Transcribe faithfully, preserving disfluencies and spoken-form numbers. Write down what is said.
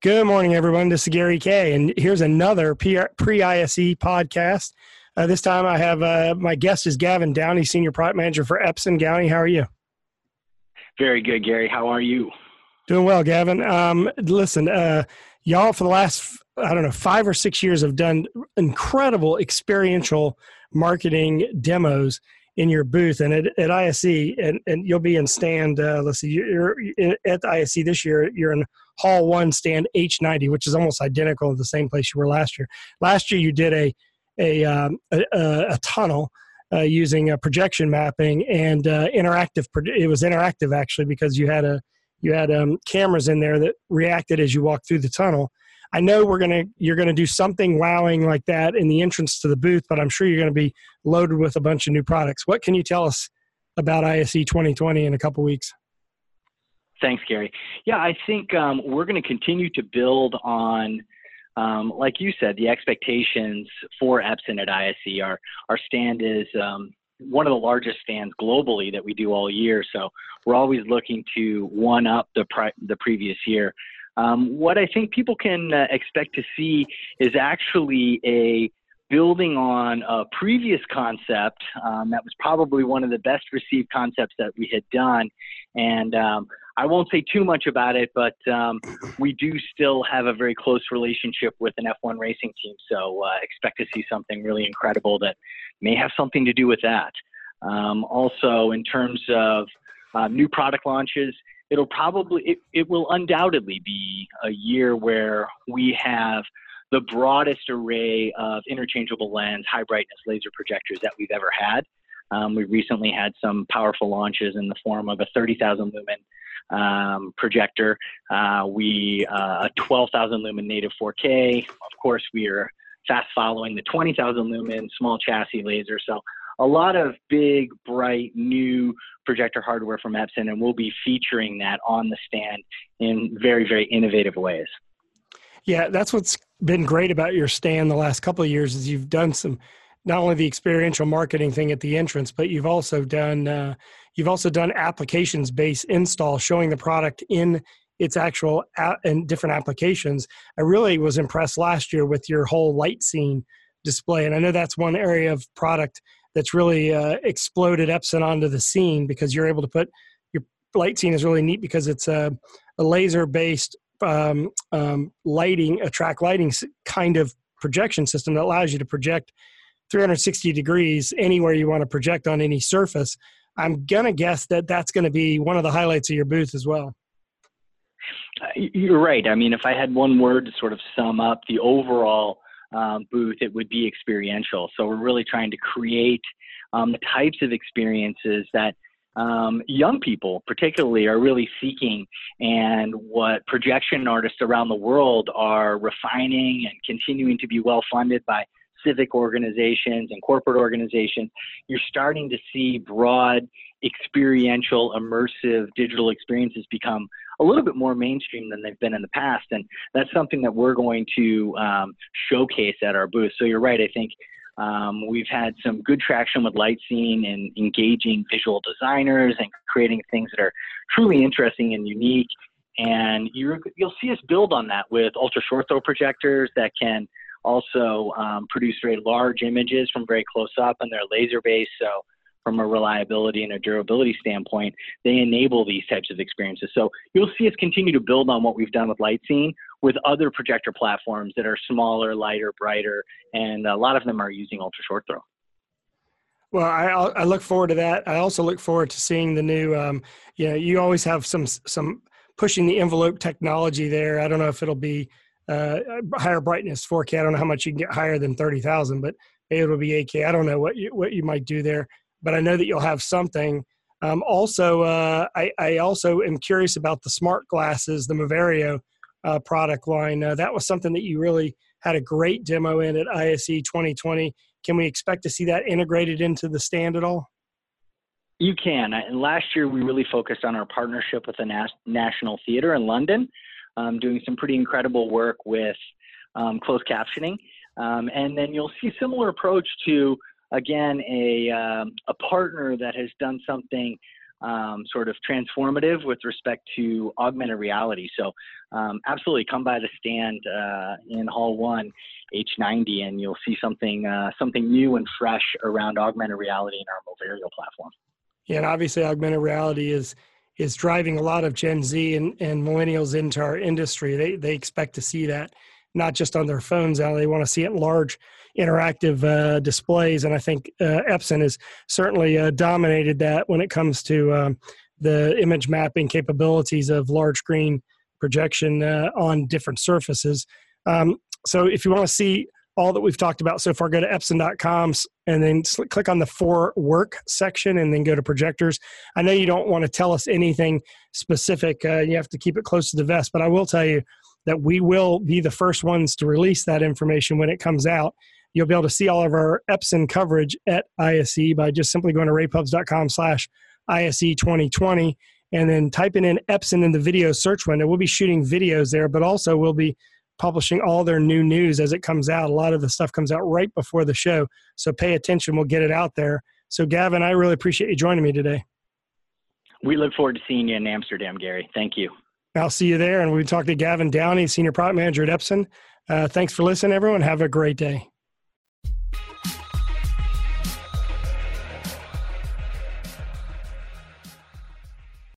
Good morning, everyone. This is Gary Kay, and here's another pre-I S E podcast. Uh, this time I have uh, my guest is Gavin Downey, Senior Product Manager for Epson. Downey, how are you? Very good, Gary. How are you? Doing well, Gavin. Um, listen, uh, y'all for the last, I don't know, five or six years have done incredible experiential marketing demos in your booth and at, at I S E, and, and you'll be in stand, uh, let's see, you're, you're at I S E this year, you're in Hall one, stand H ninety, which is almost identical to the same place you were last year. Last year you did a a, um, a, a tunnel uh, using a projection mapping and uh, interactive. It was interactive actually because you had a you had um, cameras in there that reacted as you walked through the tunnel. I know we're gonna you're gonna do something wowing like that in the entrance to the booth, but I'm sure you're gonna be loaded with a bunch of new products. What can you tell us about I S E twenty twenty in a couple weeks? Thanks, Gary. Yeah, I think um, we're going to continue to build on, um, like you said, the expectations for Epson at I S E. Our our stand is um, one of the largest stands globally that we do all year, so we're always looking to one up the pri- the previous year. Um, what I think people can uh, expect to see is actually a building on a previous concept um, that was probably one of the best received concepts that we had done. And um, I won't say too much about it, but um, we do still have a very close relationship with an F one racing team. So uh, expect to see something really incredible that may have something to do with that. Um, also, in terms of uh, new product launches, it'll probably, it, it will undoubtedly be a year where we have the broadest array of interchangeable lens, high brightness laser projectors that we've ever had. Um, we recently had some powerful launches in the form of a thirty thousand lumen um, projector. Uh, we, uh, a twelve thousand lumen native four K. Of course, we are fast following the twenty thousand lumen small chassis laser. So a lot of big, bright, new projector hardware from Epson, and we'll be featuring that on the stand in very, very innovative ways. Yeah, that's what's been great about your stand the last couple of years is you've done some, not only the experiential marketing thing at the entrance, but you've also done uh, you've also done applications-based install, showing the product in its actual a- and different applications. I really was impressed last year with your whole light scene display, and I know that's one area of product that's really uh, exploded Epson onto the scene because you're able to put your light scene is really neat because it's a, a laser-based um, um, lighting, a track lighting kind of projection system that allows you to project three hundred sixty degrees anywhere you want to project on any surface. I'm going to guess that that's going to be one of the highlights of your booth as well. You're right. I mean, if I had one word to sort of sum up the overall um, booth, it would be experiential. So we're really trying to create um, the types of experiences that Um, young people particularly are really seeking, and what projection artists around the world are refining and continuing to be well funded by civic organizations and corporate organizations. You're starting to see broad experiential immersive digital experiences become a little bit more mainstream than they've been in the past, and that's something that we're going to um, showcase at our booth. So you're right. I think Um, we've had some good traction with LightScene and engaging visual designers and creating things that are truly interesting and unique. And you're, you'll see us build on that with ultra short throw projectors that can also um, produce very large images from very close up, and they're laser based. So from a reliability and a durability standpoint, they enable these types of experiences. So you'll see us continue to build on what we've done with LightScene with other projector platforms that are smaller, lighter, brighter, and a lot of them are using ultra short throw. Well, I, I look forward to that. I also look forward to seeing the new, um, you know, you always have some, some pushing the envelope technology there. I don't know if it'll be uh, higher brightness four K. I don't know how much you can get higher than thirty thousand, but maybe it'll be eight K. I don't know what you, what you might do there, but I know that you'll have something. Um, also, uh, I, I also am curious about the smart glasses, the Moverio uh, product line. Uh, that was something that you really had a great demo in at I S E twenty twenty. Can we expect to see that integrated into the stand at all? You can. And last year, we really focused on our partnership with the Nas- National Theatre in London, um, doing some pretty incredible work with um, closed captioning. Um, and then you'll see similar approach to, again, a, um, a partner that has done something um, sort of transformative with respect to augmented reality. So um, absolutely come by the stand uh, in Hall one, H ninety, and you'll see something uh, something new and fresh around augmented reality in our Moverio platform. Yeah, and obviously augmented reality is is driving a lot of Gen Z and, and millennials into our industry. They they expect to see that not just on their phones now. They want to see it in large interactive uh, displays. And I think uh, Epson has certainly uh, dominated that when it comes to um, the image mapping capabilities of large screen projection uh, on different surfaces. Um, so if you want to see all that we've talked about so far, go to epson dot com and then click on the For Work section and then go to projectors. I know you don't want to tell us anything specific. Uh, you have to keep it close to the vest, but I will tell you that we will be the first ones to release that information when it comes out. You'll be able to see all of our Epson coverage at I S E by just simply going to raypubs dot com slash I S E twenty twenty and then typing in Epson in the video search window. We'll be shooting videos there, but also we'll be publishing all their new news as it comes out. A lot of the stuff comes out right before the show, so pay attention. We'll get it out there. So Gavin, I really appreciate you joining me today. We look forward to seeing you in Amsterdam, Gary. Thank you. I'll see you there. And we talked to Gavin Downey, Senior Product Manager at Epson. Uh, thanks for listening, everyone. Have a great day.